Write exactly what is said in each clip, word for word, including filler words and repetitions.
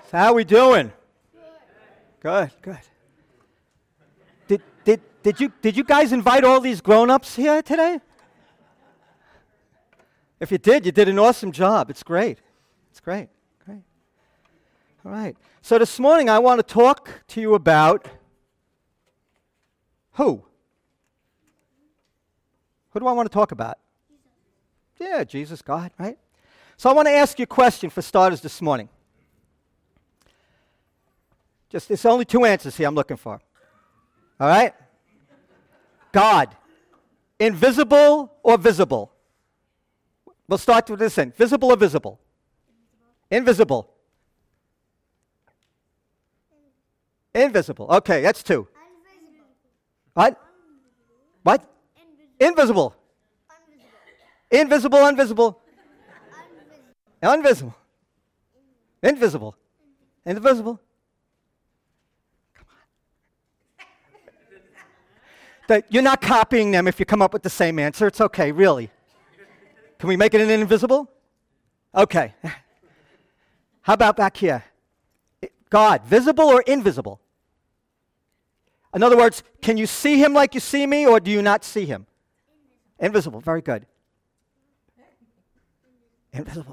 So how we doing? Good, good. Did did did you did you guys invite all these grown-ups here today? If you did, you did an awesome job. It's great. It's great. Great. All right. So this morning I want to talk to you about who? Who do I want to talk about? Yeah, Jesus, God, right? So I want to ask you a question for starters this morning. Just, it's only two answers here I'm looking for. All right? God, invisible or visible? We'll start with this thing. Visible or visible? Invisible. Invisible. Okay, that's two. Invisible. What? What? Invisible. Invisible. Invisible, invisible. Invisible. Invisible. Invisible. Invisible. That you're not copying them if you come up with the same answer. It's okay, really. Can we make it an invisible? Okay. How about back here? God, visible or invisible? In other words, can you see him like you see me, or do you not see him? Invisible. Invisible. Very good. Invisible.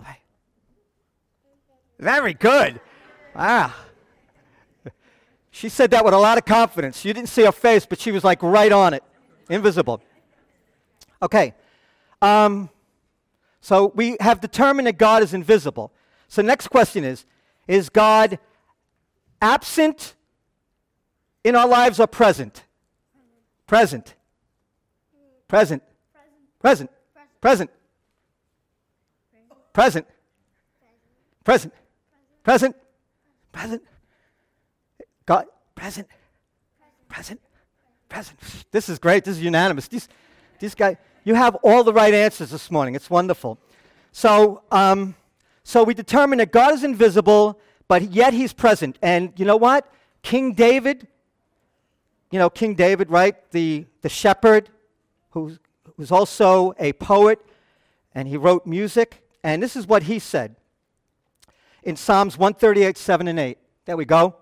Very good. Wow. She said that with a lot of confidence. You didn't see her face, but she was like right on it. Invisible. Okay. Um, so we have determined that God is invisible. So next question is, is God absent in our lives or present? Present. Present. Present. Present. Present. Present. Present. Present. God, present, present, present. This is great. This is unanimous. These, these guys, you have all the right answers this morning. It's wonderful. So, um, so we determined that God is invisible, but yet He's present. And you know what? King David, you know King David, right? The the shepherd, who was also a poet, and he wrote music. And this is what he said in Psalms one thirty-eight, seven and eight. There we go.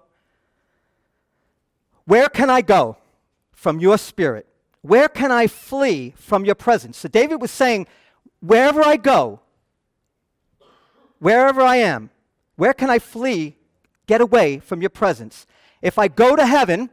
Where can I go from your spirit? Where can I flee from your presence? So David was saying, wherever I go, wherever I am, where can I flee, get away from your presence? If I go to heaven,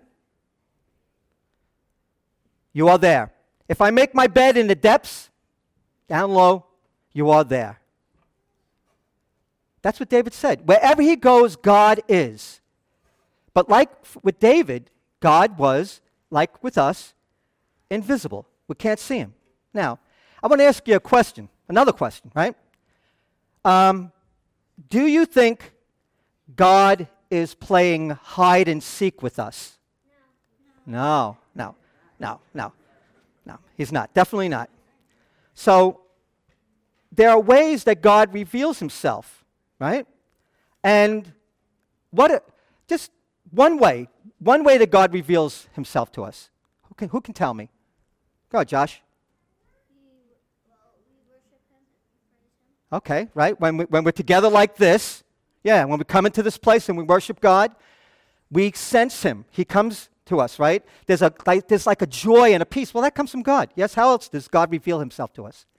you are there. If I make my bed in the depths, down low, you are there. That's what David said. Wherever he goes, God is. But like with David, God was, like with us, invisible. We can't see him. Now, I want to ask you a question, another question, right? Um, do you think God is playing hide and seek with us? No, no, no, no, no. He's not. Definitely not. So, there are ways that God reveals himself, right? And what, a, just one way, one way that God reveals himself to us. Who can, who can tell me? Go ahead, Josh. We, well, we worship him and praise him. Okay, right. When, we, when we're together like this, yeah, when we come into this place and we worship God, we sense him. He comes to us, right? There's, a, like, there's like a joy and a peace. Well, that comes from God. Yes, how else does God reveal himself to us?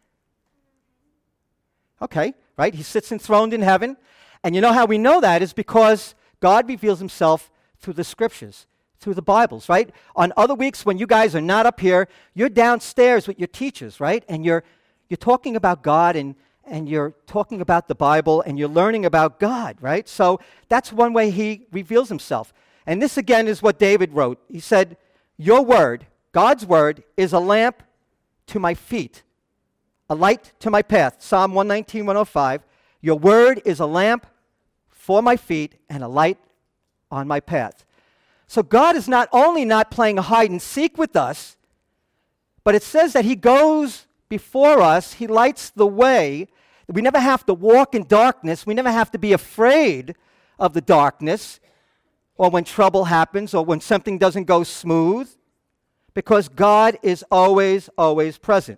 Okay, right? He sits enthroned in heaven. And you know how we know that is because God reveals himself through the scriptures, through the Bibles, right? On other weeks when you guys are not up here, you're downstairs with your teachers, right? And you're you're talking about God and, and you're talking about the Bible and you're learning about God, right? So that's one way he reveals himself. And this again is what David wrote. He said, your word, God's word, is a lamp to my feet, a light to my path. Psalm one nineteen, one oh five. Your word is a lamp for my feet and a light on my path. So God is not only not playing hide and seek with us, but it says that he goes before us, he lights the way. We never have to walk in darkness. We never have to be afraid of the darkness or when trouble happens or when something doesn't go smooth, because God is always, always present.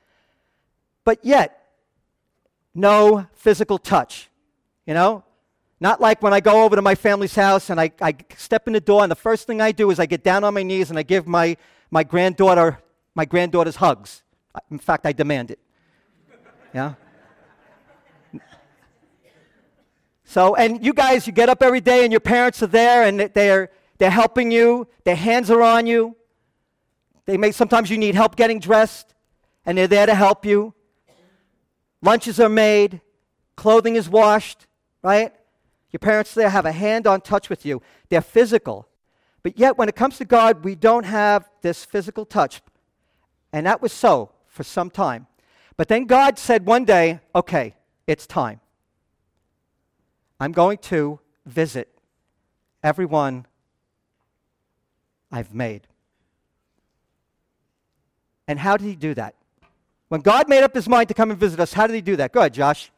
But yet, no physical touch. You know, Not like when I go over to my family's house and I, I step in the door and the first thing I do is I get down on my knees and I give my, my granddaughter my granddaughter's hugs. In fact, I demand it. Yeah? So, and you guys, you get up every day and your parents are there and they're, they're helping you. Their hands are on you. They may, sometimes you need help getting dressed and they're there to help you. Lunches are made. Clothing is washed, right? Your parents there have a hand-on touch with you. They're physical. But yet, when it comes to God, we don't have this physical touch. And that was so for some time. But then God said one day, okay, it's time. I'm going to visit everyone I've made. And how did he do that? When God made up his mind to come and visit us, how did he do that? Go ahead, Josh.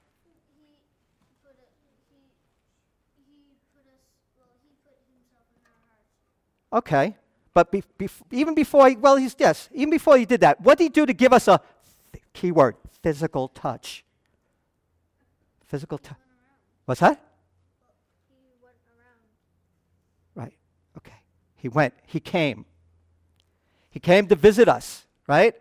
He put it, he, he put us, well, he put himself in our hearts. Okay. But be, be, even before he, well, he's, yes, even before he did that, what did he do to give us a, key word, physical touch? Physical touch. What's that? He went around. Right. Okay. He went. He came. He came to visit us, right?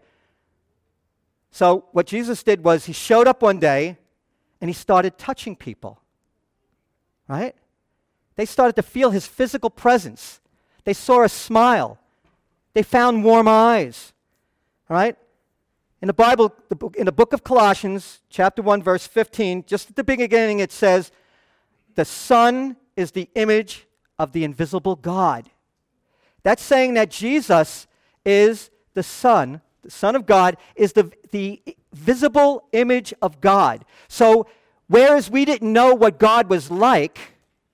So what Jesus did was he showed up one day and he started touching people, right? They started to feel his physical presence. They saw a smile. They found warm eyes, all right? In the Bible, the book, in the book of Colossians, chapter one, verse fifteen, just at the beginning it says, the Son is the image of the invisible God. That's saying that Jesus is the Son, the Son of God, is the, the visible image of God. So whereas we didn't know what God was like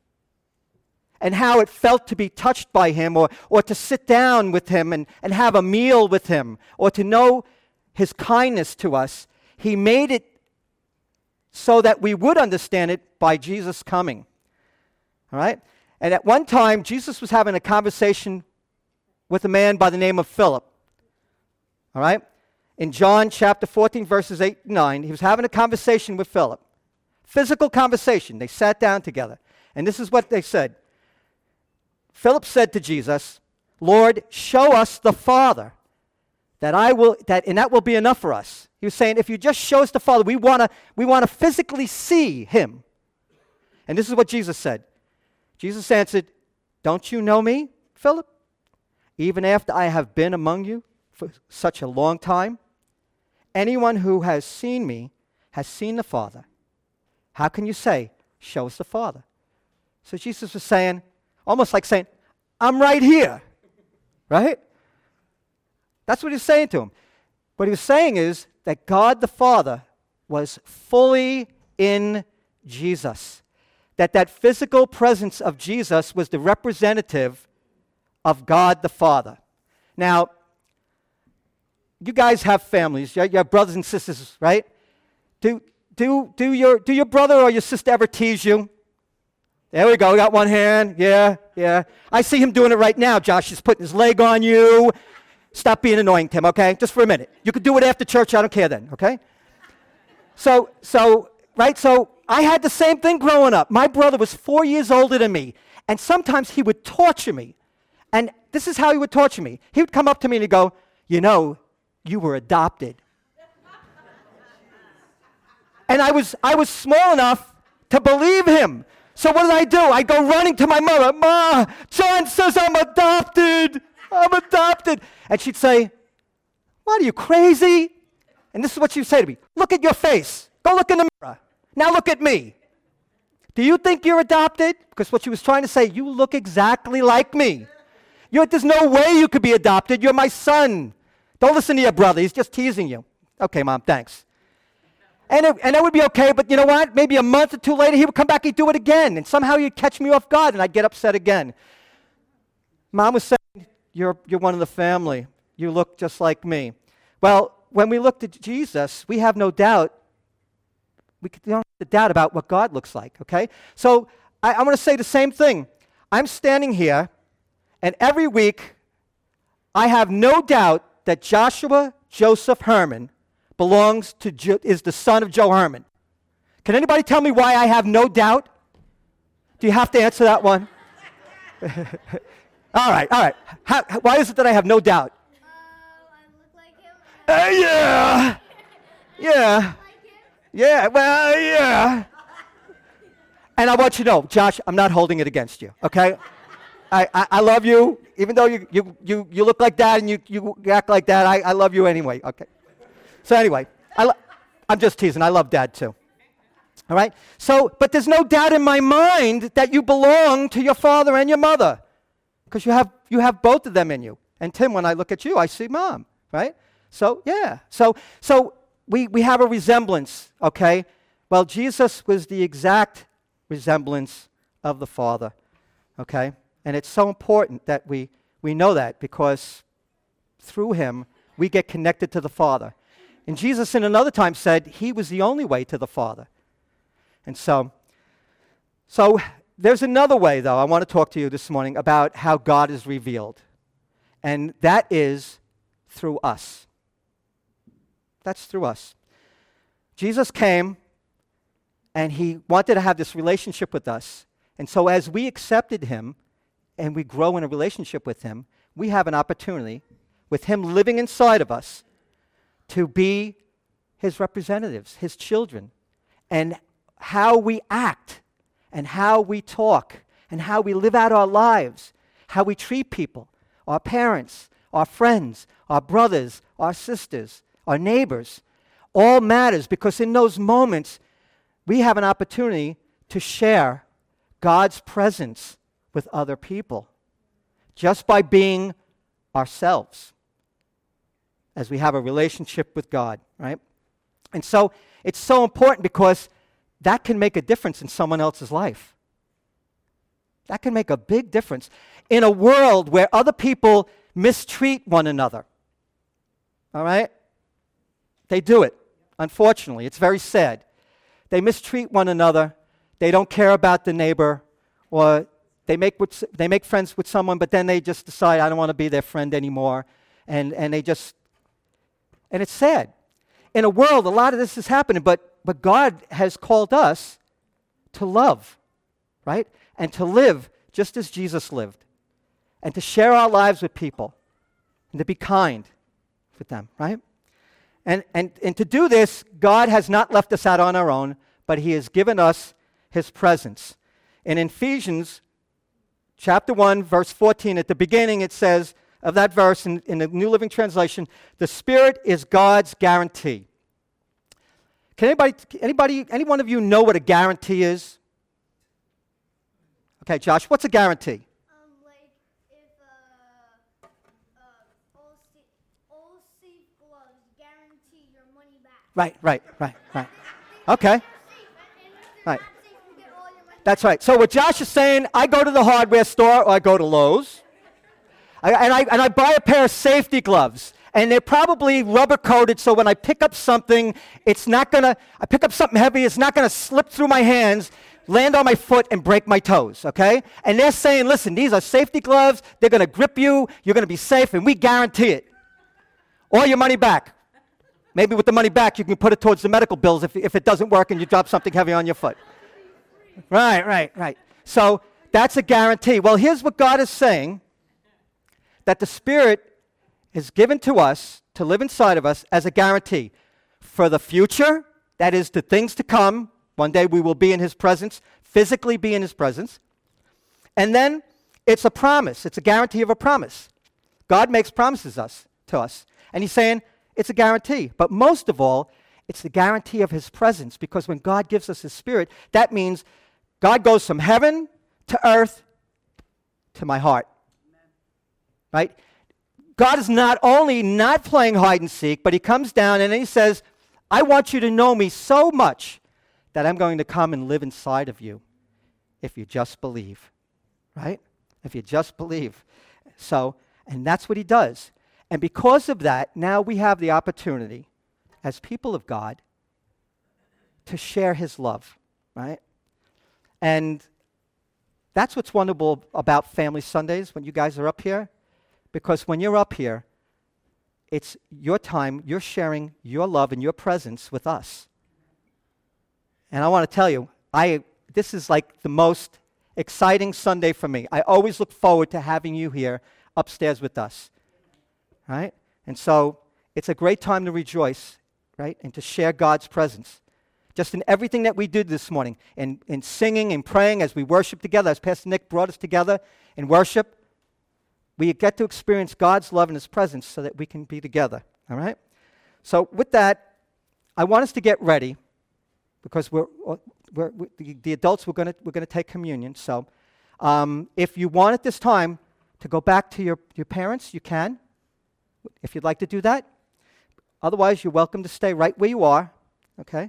and how it felt to be touched by him or, or to sit down with him and, and have a meal with him or to know his kindness to us, he made it so that we would understand it by Jesus coming. All right? And at one time, Jesus was having a conversation with a man by the name of Philip. All right? In John chapter fourteen, verses eight and nine, he was having a conversation with Philip. Physical conversation. They sat down together. And this is what they said. Philip said to Jesus, Lord, show us the Father, that I will, that, and that will be enough for us. He was saying, if you just show us the Father, we want to we want to physically see him. And this is what Jesus said. Jesus answered, don't you know me, Philip? Even after I have been among you for such a long time? Anyone who has seen me has seen the Father. How can you say, show us the Father? So Jesus was saying, almost like saying, I'm right here, right? That's what he's saying to him. What he was saying is that God the Father was fully in Jesus. That that physical presence of Jesus was the representative of God the Father. Now, you guys have families, you have brothers and sisters, right? Do, do, do, your, do your brother or your sister ever tease you? There we go, we got one hand, yeah, yeah. I see him doing it right now. Josh is putting his leg on you. Stop being annoying, Tim, okay? Just for a minute. You could do it after church, I don't care then, okay? So, so, right, so I had the same thing growing up. My brother was four years older than me, and sometimes he would torture me. And this is how he would torture me. He would come up to me and he'd go, you know, you were adopted. And I was, I was small enough to believe him. So what did I do? I go running to my mother. Ma, John says I'm adopted. I'm adopted. And she'd say, what, are you crazy? And this is what she'd say to me. Look at your face. Go look in the mirror. Now look at me. Do you think you're adopted? Because what she was trying to say, you look exactly like me. You're, there's no way you could be adopted. You're my son. Don't listen to your brother. He's just teasing you. Okay, Mom, thanks. And it, and that would be okay, but you know what? Maybe a month or two later, he would come back, he'd do it again. And somehow he'd catch me off guard, and I'd get upset again. Mom was saying, you're, you're one of the family. You look just like me. Well, when we looked at Jesus, we have no doubt, we don't have to doubt about what God looks like, okay? So I, I want to say the same thing. I'm standing here, and every week, I have no doubt that Joshua Joseph Herman belongs to, jo- is the son of Joe Herman. Can anybody tell me why I have no doubt? Do you have to answer that one? all right, all right. How, why is it that I have no doubt? Uh, I look like him. Uh, yeah. Yeah. Like him. Yeah, well, yeah. And I want you to know, Josh, I'm not holding it against you, okay? I, I, I love you, even though you, you, you, you look like that and you, you act like that, I, I love you anyway, okay? So anyway, I lo- I'm just teasing. I love Dad too. All right? So, but there's no doubt in my mind that you belong to your father and your mother because you have, you have both of them in you. And Tim, when I look at you, I see Mom, right? So, yeah. So, so we, we have a resemblance, okay? Well, Jesus was the exact resemblance of the Father, okay? And it's so important that we, we know that because through him, we get connected to the Father. And Jesus in another time said he was the only way to the Father. And so, so there's another way, though, I want to talk to you this morning about how God is revealed. And that is through us. That's through us. Jesus came, and he wanted to have this relationship with us. And so as we accepted him, and we grow in a relationship with him, we have an opportunity, with him living inside of us, to be his representatives, his children. And how we act, and how we talk, and how we live out our lives, how we treat people, our parents, our friends, our brothers, our sisters, our neighbors, all matters because in those moments, we have an opportunity to share God's presence with other people just by being ourselves as we have a relationship with God, right? And so it's so important because that can make a difference in someone else's life. That can make a big difference in a world where other people mistreat one another. All right? They do it, unfortunately. It's very sad. They mistreat one another. They don't care about the neighbor, or they make, with, they make friends with someone, but then they just decide, I don't want to be their friend anymore. And, and they just, and it's sad. In a world, a lot of this is happening, but But God has called us to love, right? And to live just as Jesus lived. And to share our lives with people. And to be kind with them, right? And, and, and to do this, God has not left us out on our own, but he has given us his presence. And in Ephesians chapter one, verse fourteen, at the beginning it says, of that verse in, in the New Living Translation, the Spirit is God's guarantee. Can anybody, anybody, any one of you know what a guarantee is? Okay, Josh, what's a guarantee? Um, like if uh, uh, all safe, all safe gloves guarantee your money back. Right, right, right, right. Okay. Safe, and if they're Right. not safe, you get all your money That's right. So what Josh is saying, I go to the hardware store or I go to Lowe's, I, and, I, and I buy a pair of safety gloves. And they're probably rubber coated, so when I pick up something, it's not gonna, I pick up something heavy, it's not gonna slip through my hands, land on my foot, and break my toes, okay? And they're saying, listen, these are safety gloves, they're gonna grip you, you're gonna be safe, and we guarantee it. Or your money back. Maybe with the money back, you can put it towards the medical bills if, if it doesn't work and you drop something heavy on your foot. Right, right, right. So that's a guarantee. Well, here's what God is saying, that the Spirit is given to us to live inside of us as a guarantee for the future, that is, the things to come. One day we will be in his presence, physically be in his presence. And then it's a promise. It's a guarantee of a promise. God makes promises us to us. And he's saying it's a guarantee. But most of all, it's the guarantee of his presence, because when God gives us his Spirit, that means God goes from heaven to earth to my heart. Right? God is not only not playing hide and seek, but he comes down and he says, I want you to know me so much that I'm going to come and live inside of you if you just believe, right? If you just believe. So, and that's what he does. And because of that, now we have the opportunity as people of God to share his love, right? And that's what's wonderful about Family Sundays when you guys are up here. Because when you're up here, it's your time, you're sharing your love and your presence with us. And I want to tell you, I this is like the most exciting Sunday for me. I always look forward to having you here upstairs with us. Right? And so it's a great time to rejoice, right? And to share God's presence. Just in everything that we did this morning, in, in singing and praying as we worship together, as Pastor Nick brought us together in worship, we get to experience God's love and His presence so that we can be together. All right? So with that, I want us to get ready because we're, we're, we the, the adults, we're going we're gonna take communion. So um, if you want at this time to go back to your, your parents, you can, if you'd like to do that. Otherwise, you're welcome to stay right where you are, okay?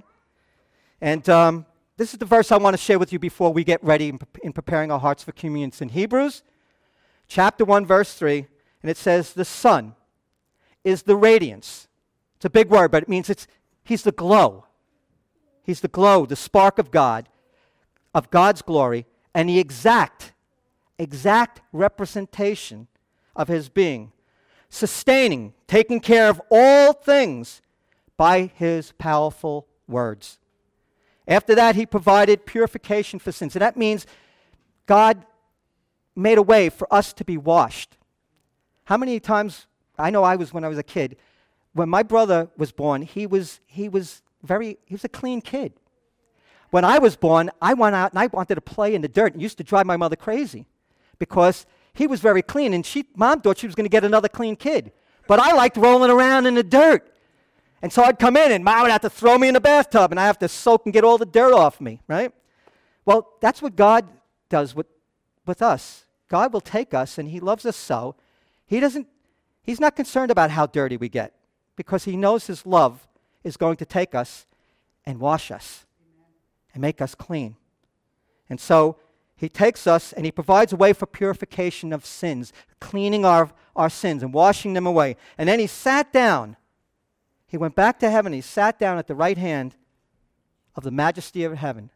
And um, this is the verse I want to share with you before we get ready in, pre- in preparing our hearts for communion. It's in Hebrews chapter one, verse three, and it says, the Son is the radiance. It's a big word, but it means it's He's the glow. He's the glow, the spark of God, of God's glory, and the exact, exact representation of His being, sustaining, taking care of all things by His powerful words. After that, He provided purification for sins. And that means God made a way for us to be washed. How many times, I know I was when I was a kid, when my brother was born, he was he was very, he was a clean kid. When I was born, I went out and I wanted to play in the dirt. It used to drive my mother crazy because he was very clean, and she, Mom thought she was going to get another clean kid. But I liked rolling around in the dirt. And so I'd come in, and Mom would have to throw me in the bathtub, and I have to soak and get all the dirt off me, right? Well, that's what God does with, with us. God will take us, and He loves us so. He doesn't, He's not concerned about how dirty we get because He knows His love is going to take us and wash us and make us clean. And so He takes us and He provides a way for purification of sins, cleaning our, our sins and washing them away. And then He sat down. He went back to heaven. He sat down at the right hand of the majesty of heaven.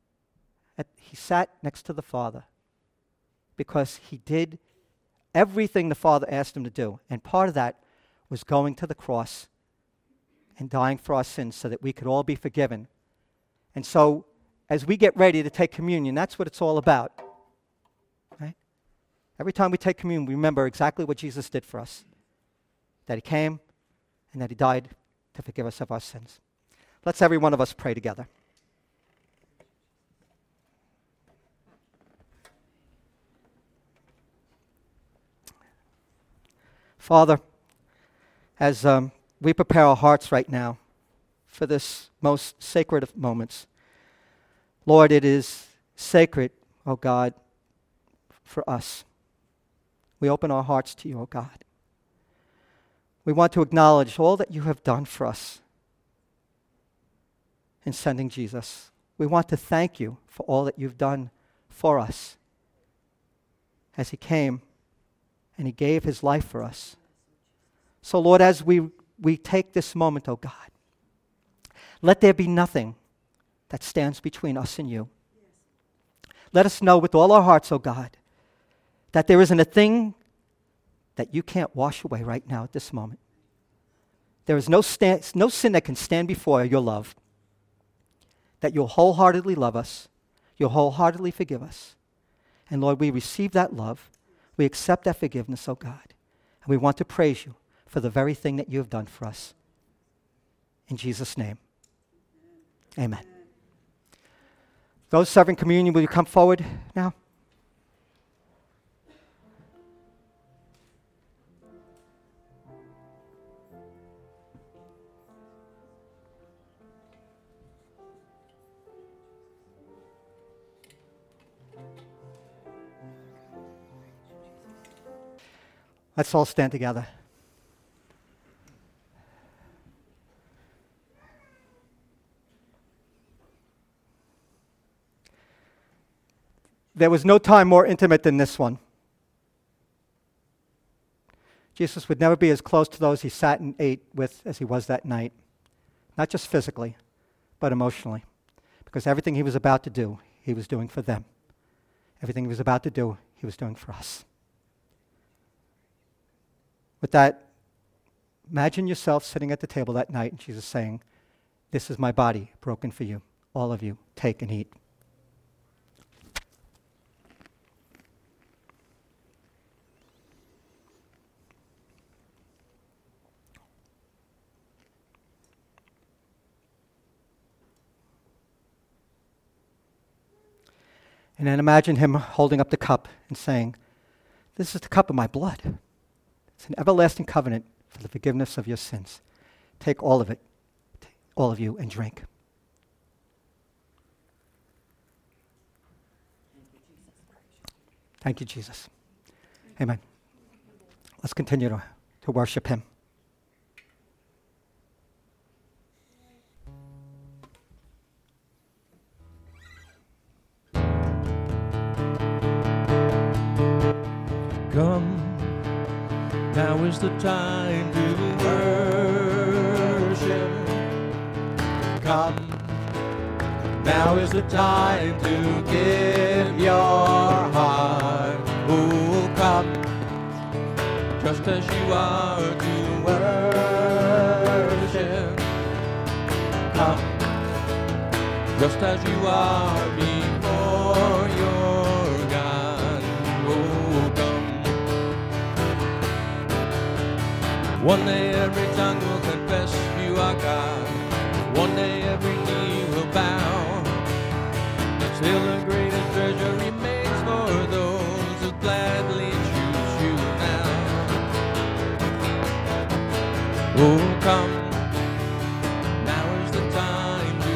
At, he sat next to the Father because He did everything the Father asked Him to do. And part of that was going to the cross and dying for our sins so that we could all be forgiven. And so as we get ready to take communion, that's what it's all about. Right? Every time we take communion, we remember exactly what Jesus did for us. That He came and that He died to forgive us of our sins. Let's every one of us pray together. Father, as um, we prepare our hearts right now for this most sacred of moments, Lord, it is sacred, oh God, for us. We open our hearts to You, oh God. We want to acknowledge all that You have done for us in sending Jesus. We want to thank You for all that You've done for us as He came and He gave His life for us. So, Lord, as we, we take this moment, oh God, let there be nothing that stands between us and You. Let us know with all our hearts, oh God, that there isn't a thing that You can't wash away right now at this moment. There is no, sta- no sin that can stand before Your love. That You'll wholeheartedly love us. You'll wholeheartedly forgive us. And Lord, we receive that love. We accept that forgiveness, oh God. And we want to praise You for the very thing that You have done for us. In Jesus' name, amen. Those serving communion, will you come forward now? Let's all stand together. There was no time more intimate than this one. Jesus would never be as close to those He sat and ate with as He was that night. Not just physically, but emotionally. Because everything He was about to do, He was doing for them. Everything He was about to do, He was doing for us. With that, imagine yourself sitting at the table that night and Jesus saying, "This is my body broken for you. All of you, take and eat." And then imagine him holding up the cup and saying, this is the cup of my blood. It's an everlasting covenant for the forgiveness of your sins. Take all of it, all of you, and drink. Thank you, Jesus. Amen. Let's continue to, to worship him. Come, now is the time to worship. Come, now is the time to give your heart. Oh, come, just as you are to worship. Come, just as you are before your God. Oh, come. One day every tongue will confess you are God. One day every knee will bow. Still the greatest treasure remains for those who gladly choose you now. Oh, come, now is the time to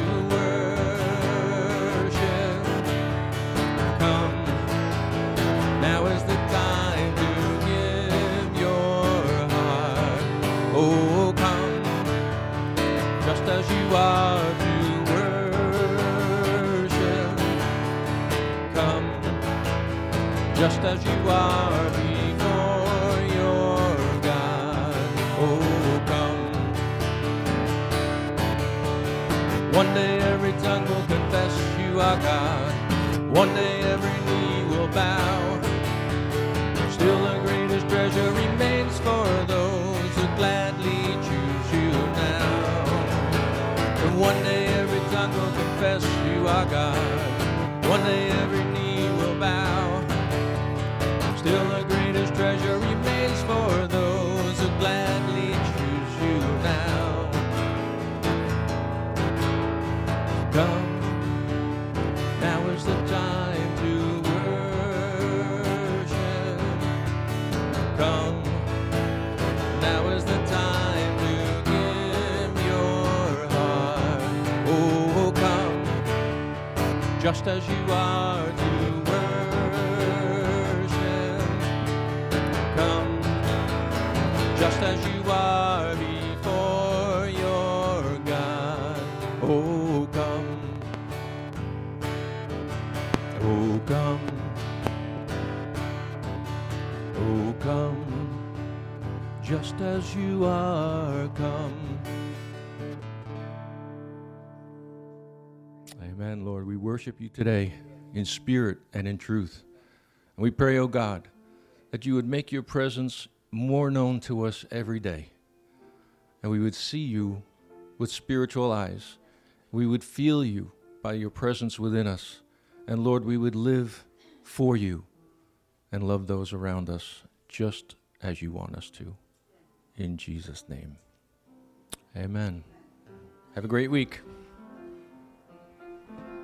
worship. Come, now is the time to give your heart. Oh, come, just as you are to worship. Come, just as you are before your God. Oh, come. One day every tongue will confess you are God. One day every knee will bow. Still the greatest treasure remains for those who gladly choose you now. And one day every tongue will confess you are God. One day every knee will bow. Still the greatest treasure remains for those who gladly choose you now. Come, now is the time to worship. Come, now is the time to give your heart. Oh, come, just as you are to worship. Come, just as you are before your God. Oh, come. Oh, come. Oh, come, just as you are, come. Amen, Lord. We worship you today in spirit and in truth. And we pray, oh God, that you would make your presence more known to us every day. And we would see you with spiritual eyes. We would feel you by your presence within us. And Lord, we would live for you and love those around us just as you want us to. In Jesus' name. Amen. Have a great week.